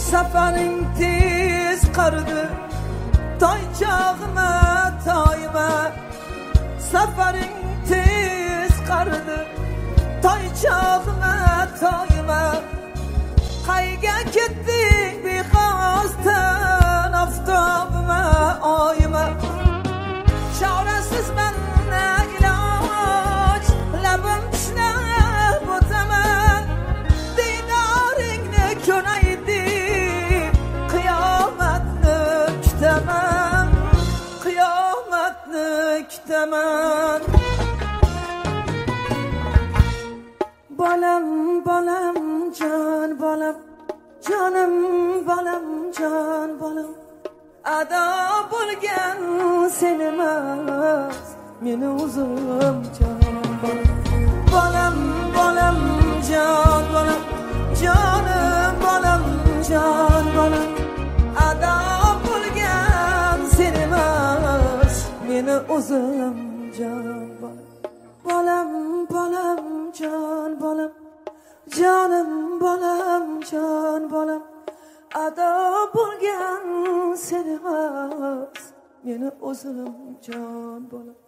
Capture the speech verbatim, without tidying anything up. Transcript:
safaring tez qardi toychog'ima toyima safaring tez qardi toychog'ima toyima qayga ketding bexosdan oftobima oyima chorasiz manna iloj labim tishlab o'taman diydoringni ko'ray deb qiyomatni kutaman qiyomatni kutaman bolam bolam jon bolam jonim bolam jon bolam ado bo'lgan sen emas meni o'zim jon bolam bolam jon bolam jonim bolam jon bolam ado bo'lgan sen emas meni o'zim jon bolam bolam bolam jon bolam jonim bolam jon bolam ado bo'lgan sen emas meni o'zim jon bolam